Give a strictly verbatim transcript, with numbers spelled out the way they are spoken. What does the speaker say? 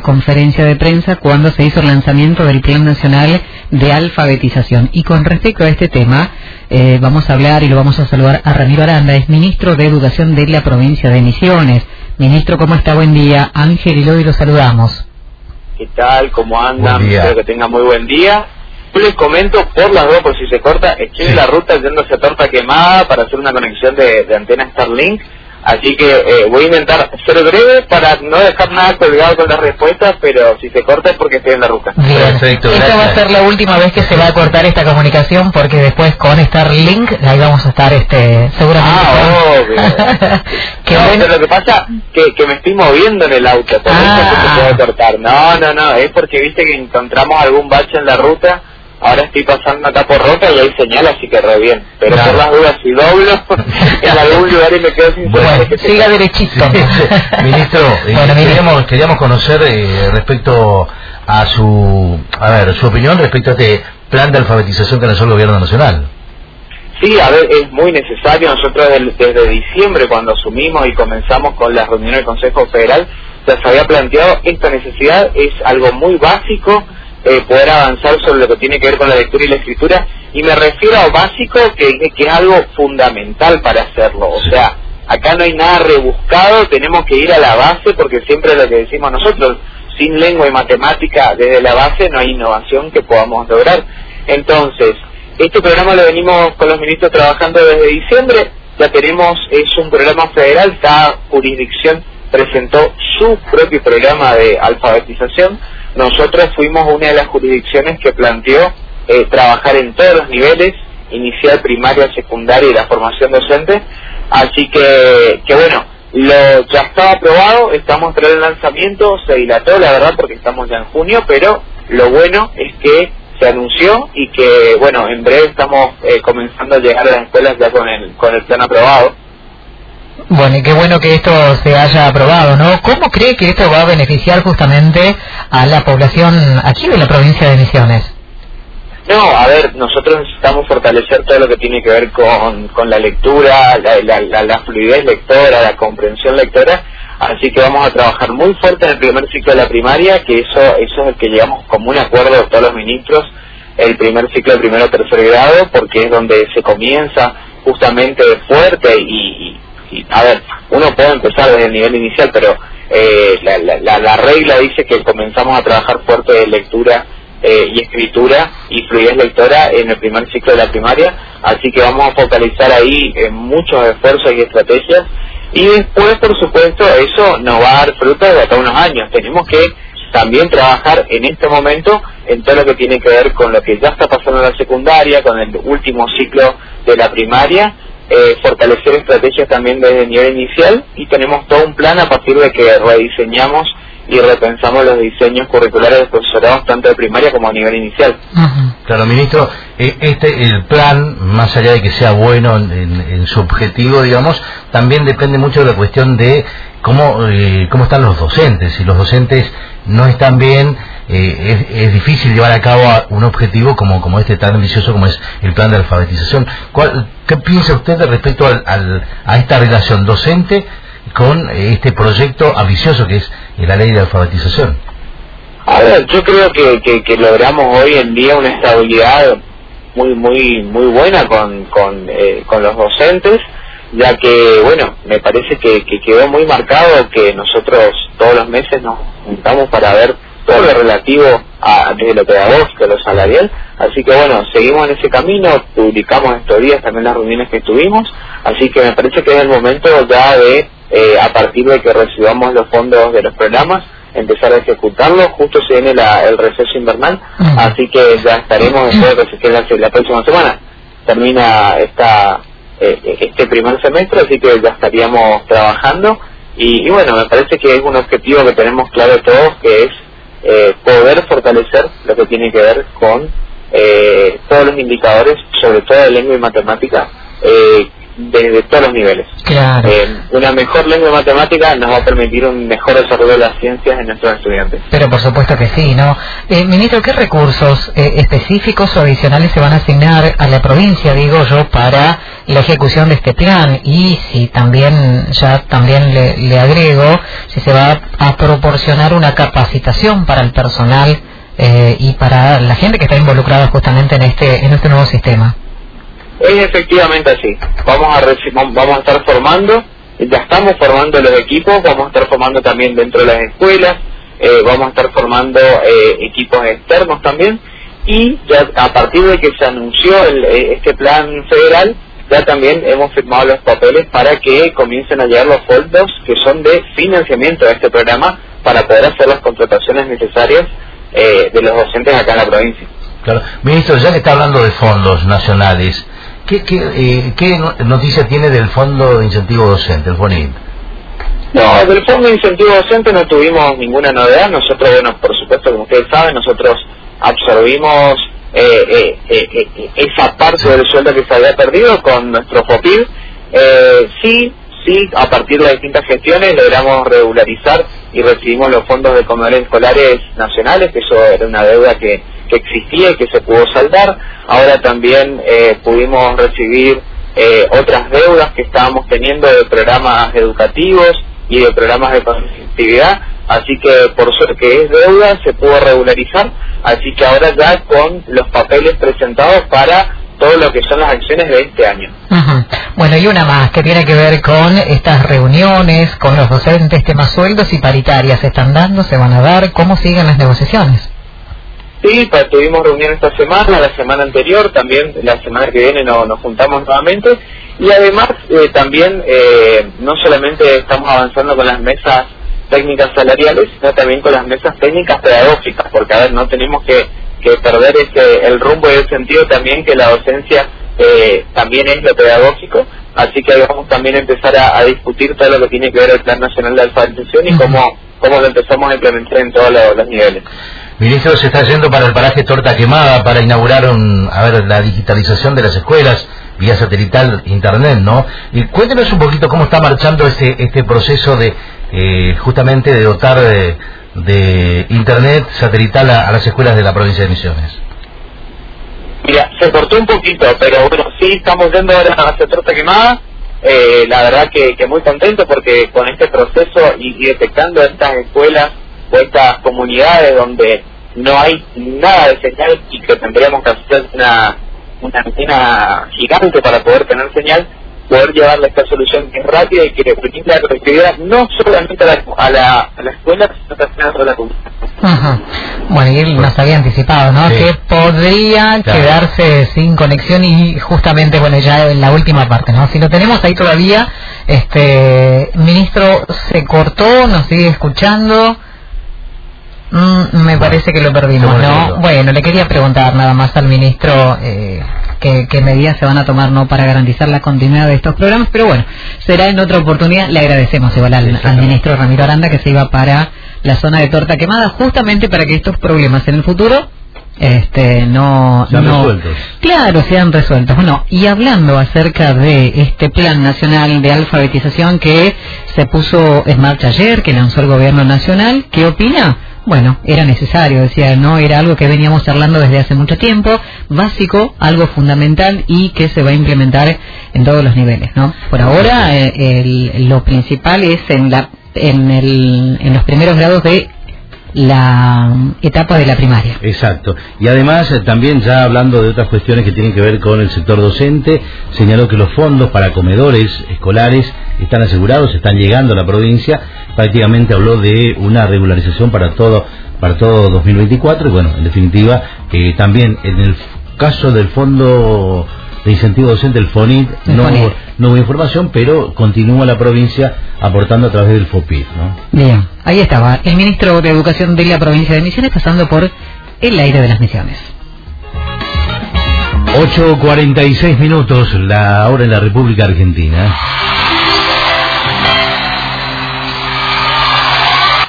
conferencia de prensa cuando se hizo el lanzamiento del Plan Nacional de Alfabetización. Y con respecto a este tema, eh, vamos a hablar y lo vamos a saludar a Ramiro Aranda, es ministro de Educación de la provincia de Misiones. Ministro, ¿cómo está? Buen día. Ángel y Lodi, lo saludamos. ¿Qué tal? ¿Cómo andan? Espero que tengan muy buen día. Yo les comento, por las dos, por si se corta, estoy sí. en la ruta yendo hacia Torta Quemada para hacer una conexión de, de antena Starlink. Así que eh, voy a intentar ser breve para no dejar nada colgado con las respuestas, pero si se corta es porque estoy en la ruta. Bien. Perfecto, esta gracias. Va a ser la última vez que se va a cortar esta comunicación, porque después con Starlink ahí vamos a estar este seguramente. Ah, obvio. Qué no, bueno. Pero lo que pasa que, que me estoy moviendo en el auto, por ah. eso que se puede cortar. No, no, no, es porque viste que encontramos algún bache en la ruta. Ahora estoy pasando acá por Roca y hay señal, así que re bien. Pero claro. por las dudas, si doblo en algún lugar y me quedo sin bueno, señal. Siga derechito. Sí, sí. Ministro, bueno, queríamos, queríamos conocer eh, respecto a su, a ver, su opinión respecto a este plan de alfabetización que lanzó el Gobierno Nacional. Sí, a ver, es muy necesario. Nosotros desde, desde diciembre, cuando asumimos y comenzamos con las reuniones del Consejo Federal, ya se había planteado esta necesidad, es algo muy básico. Eh, poder avanzar sobre lo que tiene que ver con la lectura y la escritura, y me refiero a básico que, que es algo fundamental para hacerlo. O sea, acá no hay nada rebuscado, tenemos que ir a la base, porque siempre lo que decimos nosotros, sin lengua y matemática desde la base no hay innovación que podamos lograr. Entonces, este programa lo venimos con los ministros trabajando desde diciembre, ya tenemos, es un programa federal, cada jurisdicción presentó su propio programa de alfabetización. Nosotros fuimos una de las jurisdicciones que planteó eh, trabajar en todos los niveles, inicial, primaria, secundaria y la formación docente. Así que, que bueno, lo ya estaba aprobado, estamos tras el lanzamiento, se dilató la verdad porque estamos ya en junio, pero lo bueno es que se anunció y que, bueno, en breve estamos eh, comenzando a llegar a las escuelas ya con el, con el plan aprobado. Bueno, y qué bueno que esto se haya aprobado, ¿no? ¿Cómo cree que esto va a beneficiar justamente a la población aquí de la provincia de Misiones? No, a ver, nosotros necesitamos fortalecer todo lo que tiene que ver con, con la lectura, la, la, la, la fluidez lectora, la comprensión lectora, así que vamos a trabajar muy fuerte en el primer ciclo de la primaria, que eso, eso es el que llegamos como un acuerdo de todos los ministros, el primer ciclo de primero a tercer grado, porque es donde se comienza justamente fuerte y, y Y, a ver, uno puede empezar desde el nivel inicial, pero eh, la, la, la regla dice que comenzamos a trabajar fuerte de lectura eh, y escritura y fluidez lectora en el primer ciclo de la primaria, así que vamos a focalizar ahí en muchos esfuerzos y estrategias, y después, por supuesto, eso nos va a dar fruto de acá a unos años. Tenemos que también trabajar en este momento en todo lo que tiene que ver con lo que ya está pasando en la secundaria, con el último ciclo de la primaria, Eh, fortalecer estrategias también desde el nivel inicial, y tenemos todo un plan a partir de que rediseñamos y repensamos los diseños curriculares de profesorados tanto de primaria como a nivel inicial. Uh-huh. Claro, ministro, este el plan, más allá de que sea bueno en, en, en su objetivo, digamos, también depende mucho de la cuestión de cómo eh, cómo están los docentes. Si los docentes no están bien, eh, es, es difícil llevar a cabo un objetivo como como este tan ambicioso como es el plan de alfabetización. ¿Cuál, ¿Qué piensa usted respecto al, al, a esta relación docente con este proyecto ambicioso que es la ley de alfabetización? A ver, yo creo que, que, que logramos hoy en día una estabilidad muy muy muy buena con con, eh, con los docentes, ya que, bueno, me parece que, que quedó muy marcado que nosotros todos los meses nos juntamos para ver todo lo relativo a desde lo pedagógico, lo salarial, así que bueno, seguimos en ese camino, publicamos estos días también las reuniones que tuvimos, así que me parece que es el momento ya de, eh, a partir de que recibamos los fondos de los programas, empezar a ejecutarlo. Justo se viene la, el receso invernal, uh-huh. así que ya estaremos después de que la, la próxima semana termina esta eh, este primer semestre, así que ya estaríamos trabajando, y, y bueno, me parece que es un objetivo que tenemos claro todos, que es Eh, poder fortalecer lo que tiene que ver con eh, todos los indicadores, sobre todo de lengua y matemática, eh, desde todos los niveles. Claro. Eh, una mejor lengua matemática nos va a permitir un mejor desarrollo de las ciencias en nuestros estudiantes. Pero por supuesto que sí, ¿no? Eh, ministro, ¿qué recursos eh, específicos o adicionales se van a asignar a la provincia, digo yo, para la ejecución de este plan? Y si también, ya también le, le agrego, si se va a proporcionar una capacitación para el personal eh, y para la gente que está involucrada justamente en este, en este nuevo sistema. Es efectivamente así. Vamos a vamos a estar formando, ya estamos formando los equipos, vamos a estar formando también dentro de las escuelas, eh, vamos a estar formando eh, equipos externos también, y ya a partir de que se anunció el, este plan federal, ya también hemos firmado los papeles para que comiencen a llegar los fondos que son de financiamiento de este programa para poder hacer las contrataciones necesarias eh, de los docentes acá en la provincia. Claro. Ministro, ya que está hablando de fondos nacionales, ¿Qué, qué, eh, ¿qué noticia tiene del Fondo de Incentivo Docente, el FONID? No, del Fondo de Incentivo Docente no tuvimos ninguna novedad. Nosotros, bueno, por supuesto, como ustedes saben, nosotros absorbimos eh, eh, eh, eh, esa parte del sueldo que se había perdido con nuestro FOPID. Eh, sí, sí, a partir de las distintas gestiones logramos regularizar y recibimos los fondos de comedores escolares nacionales, que eso era una deuda que que existía y que se pudo saldar. Ahora también eh, pudimos recibir eh, otras deudas que estábamos teniendo de programas educativos y de programas de conectividad, así que por suerte que es deuda se pudo regularizar, así que ahora ya con los papeles presentados para todo lo que son las acciones de este año. Uh-huh. Bueno, y una más que tiene que ver con estas reuniones con los docentes, temas sueldos y paritarias. ¿Se están dando? ¿Se van a dar? ¿Cómo siguen las negociaciones? Sí, pues, tuvimos reunión esta semana, la semana anterior, también la semana que viene no, nos juntamos nuevamente, y además eh, también eh, no solamente estamos avanzando con las mesas técnicas salariales, sino también con las mesas técnicas pedagógicas, porque a ver, no tenemos que, que perder ese, el rumbo y el sentido también que la docencia eh, también es lo pedagógico, así que vamos también a empezar a, a discutir todo lo que tiene que ver el Plan Nacional de Alfabetización y cómo, cómo lo empezamos a implementar en todos los, los niveles. Ministro, se está yendo para el paraje Torta Quemada para inaugurar un, a ver, la digitalización de las escuelas vía satelital, internet, ¿no? Y cuéntenos un poquito cómo está marchando este este proceso de eh, justamente de dotar de, de internet satelital a, a las escuelas de la provincia de Misiones. Mira, se cortó un poquito, pero bueno, sí estamos yendo ahora hacia Torta Quemada. Eh, la verdad que, que muy contento porque con este proceso y, y detectando estas escuelas o estas comunidades donde no hay nada de señal y que tendríamos que hacer una, una antena gigante para poder tener señal, poder llevarle esta solución que es rápida y que permite la conectividad no solamente a la, a la, a la escuela, sino también a toda la comunidad. Uh-huh. Bueno, y él nos había anticipado, ¿no? Sí. Que podría claro. quedarse sin conexión y justamente, bueno, ya en la última parte, ¿no? Si lo tenemos ahí todavía, este ministro, se cortó, nos sigue escuchando. Mm, me parece que lo perdimos, ¿no? Bueno, le quería preguntar nada más al ministro eh, qué, qué medidas se van a tomar, ¿no?, para garantizar la continuidad de estos programas, pero bueno, será en otra oportunidad. Le agradecemos igual al, al ministro Ramiro Aranda que se iba para la zona de Torta Quemada justamente para que estos problemas en el futuro este no sean no resueltos. Claro, sean resueltos. Bueno, y hablando acerca de este plan nacional de alfabetización que se puso en marcha ayer, que lanzó el gobierno nacional, ¿qué opina? Bueno, era necesario, decía, no era algo que veníamos charlando desde hace mucho tiempo, básico, algo fundamental y que se va a implementar en todos los niveles, ¿no? Por ahora, eh, el, lo principal es en la en el en los primeros grados de la etapa de la primaria. Exacto. Y además, eh, también ya hablando de otras cuestiones que tienen que ver con el sector docente, señaló que los fondos para comedores escolares están asegurados, están llegando a la provincia. Prácticamente habló de una regularización para todo para todo dos mil veinticuatro y bueno, en definitiva, eh, también en el caso del Fondo de Incentivo Docente, el FONID, no, no hubo información, pero continúa la provincia aportando a través del FOPID, ¿no? Bien, ahí estaba el ministro de Educación de la provincia de Misiones pasando por el aire de las Misiones. ocho cuarenta y seis minutos, la hora en la República Argentina.